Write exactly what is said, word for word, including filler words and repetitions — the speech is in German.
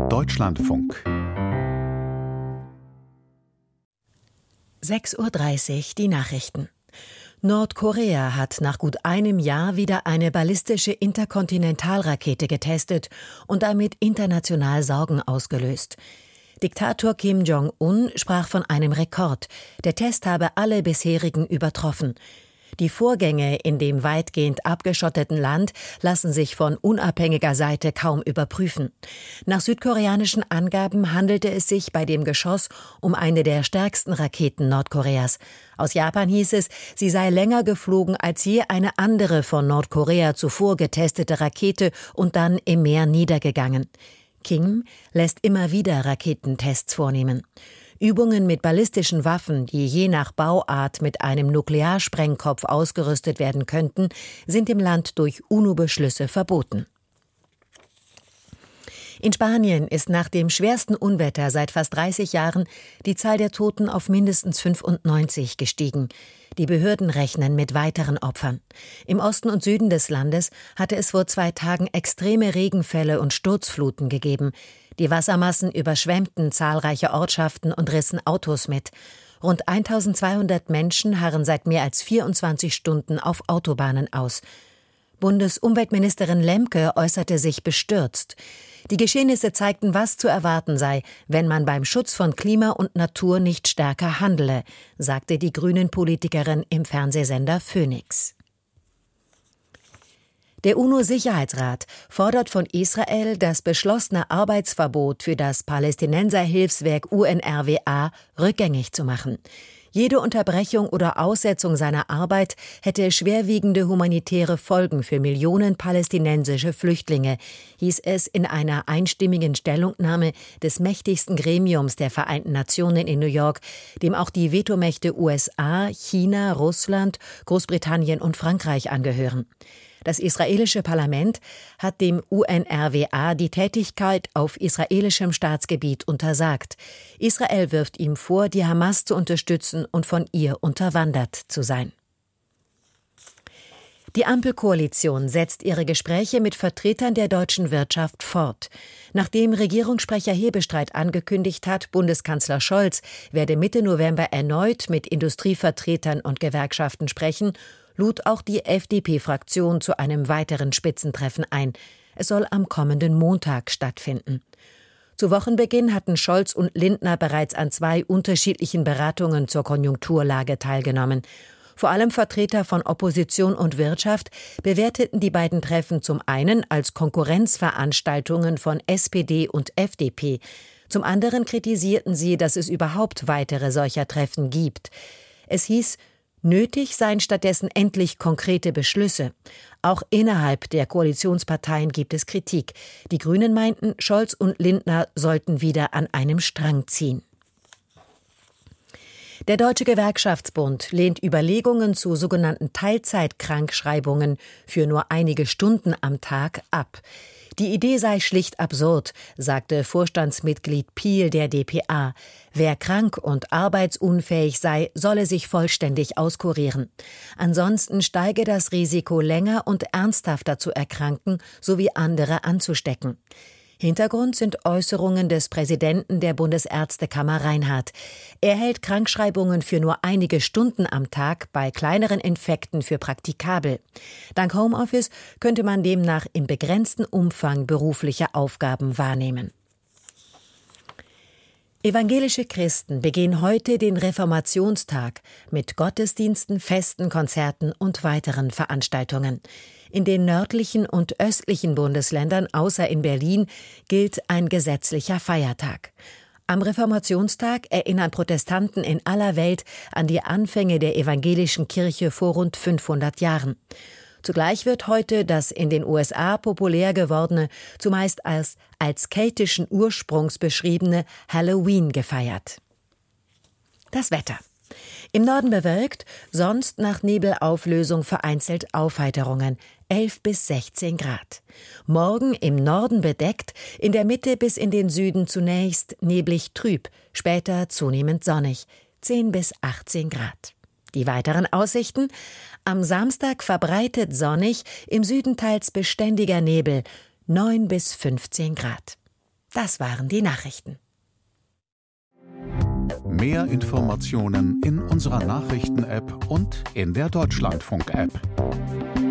Deutschlandfunk. sechs Uhr dreißig, die Nachrichten. Nordkorea hat nach gut einem Jahr wieder eine ballistische Interkontinentalrakete getestet und damit international Sorgen ausgelöst. Diktator Kim Jong-un sprach von einem Rekord. Der Test habe alle bisherigen übertroffen. Die Vorgänge in dem weitgehend abgeschotteten Land lassen sich von unabhängiger Seite kaum überprüfen. Nach südkoreanischen Angaben handelte es sich bei dem Geschoss um eine der stärksten Raketen Nordkoreas. Aus Japan hieß es, sie sei länger geflogen als je eine andere von Nordkorea zuvor getestete Rakete und dann im Meer niedergegangen. Kim lässt immer wieder Raketentests vornehmen. Übungen mit ballistischen Waffen, die je nach Bauart mit einem Nuklearsprengkopf ausgerüstet werden könnten, sind im Land durch U N O-Beschlüsse verboten. In Spanien ist nach dem schwersten Unwetter seit fast dreißig Jahren die Zahl der Toten auf mindestens fünfundneunzig gestiegen. Die Behörden rechnen mit weiteren Opfern. Im Osten und Süden des Landes hatte es vor zwei Tagen extreme Regenfälle und Sturzfluten gegeben. Die Wassermassen überschwemmten zahlreiche Ortschaften und rissen Autos mit. Rund eintausendzweihundert Menschen harren seit mehr als vierundzwanzig Stunden auf Autobahnen aus. Bundesumweltministerin Lemke äußerte sich bestürzt. Die Geschehnisse zeigten, was zu erwarten sei, wenn man beim Schutz von Klima und Natur nicht stärker handele, sagte die Grünen-Politikerin im Fernsehsender Phoenix. Der U N O-Sicherheitsrat fordert von Israel, das beschlossene Arbeitsverbot für das Palästinenserhilfswerk U N R W A rückgängig zu machen. Jede Unterbrechung oder Aussetzung seiner Arbeit hätte schwerwiegende humanitäre Folgen für Millionen palästinensische Flüchtlinge, hieß es in einer einstimmigen Stellungnahme des mächtigsten Gremiums der Vereinten Nationen in New York, dem auch die Vetomächte U S A, China, Russland, Großbritannien und Frankreich angehören. Das israelische Parlament hat dem U N R W A die Tätigkeit auf israelischem Staatsgebiet untersagt. Israel wirft ihm vor, die Hamas zu unterstützen und von ihr unterwandert zu sein. Die Ampelkoalition setzt ihre Gespräche mit Vertretern der deutschen Wirtschaft fort. Nachdem Regierungssprecher Hebestreit angekündigt hat, Bundeskanzler Scholz werde Mitte November erneut mit Industrievertretern und Gewerkschaften sprechen, lud auch die F D P-Fraktion zu einem weiteren Spitzentreffen ein. Es soll am kommenden Montag stattfinden. Zu Wochenbeginn hatten Scholz und Lindner bereits an zwei unterschiedlichen Beratungen zur Konjunkturlage teilgenommen. Vor allem Vertreter von Opposition und Wirtschaft bewerteten die beiden Treffen zum einen als Konkurrenzveranstaltungen von S P D und F D P. Zum anderen kritisierten sie, dass es überhaupt weitere solcher Treffen gibt. Es hieß, nötig seien stattdessen endlich konkrete Beschlüsse. Auch innerhalb der Koalitionsparteien gibt es Kritik. Die Grünen meinten, Scholz und Lindner sollten wieder an einem Strang ziehen. Der Deutsche Gewerkschaftsbund lehnt Überlegungen zu sogenannten Teilzeitkrankschreibungen für nur einige Stunden am Tag ab. Die Idee sei schlicht absurd, sagte Vorstandsmitglied Piel der D P A. Wer krank und arbeitsunfähig sei, solle sich vollständig auskurieren. Ansonsten steige das Risiko, länger und ernsthafter zu erkranken sowie andere anzustecken. Hintergrund sind Äußerungen des Präsidenten der Bundesärztekammer Reinhardt. Er hält Krankschreibungen für nur einige Stunden am Tag bei kleineren Infekten für praktikabel. Dank Homeoffice könnte man demnach im begrenzten Umfang berufliche Aufgaben wahrnehmen. Evangelische Christen begehen heute den Reformationstag mit Gottesdiensten, Festen, Konzerten und weiteren Veranstaltungen. In den nördlichen und östlichen Bundesländern außer in Berlin gilt ein gesetzlicher Feiertag. Am Reformationstag erinnern Protestanten in aller Welt an die Anfänge der evangelischen Kirche vor rund fünfhundert Jahren. Zugleich wird heute das in den U S A populär gewordene, zumeist als, als keltischen Ursprungs beschriebene Halloween gefeiert. Das Wetter. Im Norden bewölkt, sonst nach Nebelauflösung vereinzelt Aufheiterungen, elf bis sechzehn Grad. Morgen im Norden bedeckt, in der Mitte bis in den Süden zunächst neblig trüb, später zunehmend sonnig, zehn bis achtzehn Grad. Die weiteren Aussichten: am Samstag verbreitet sonnig, im Süden teils beständiger Nebel, neun bis fünfzehn Grad. Das waren die Nachrichten. Mehr Informationen in unserer Nachrichten-App und in der Deutschlandfunk-App.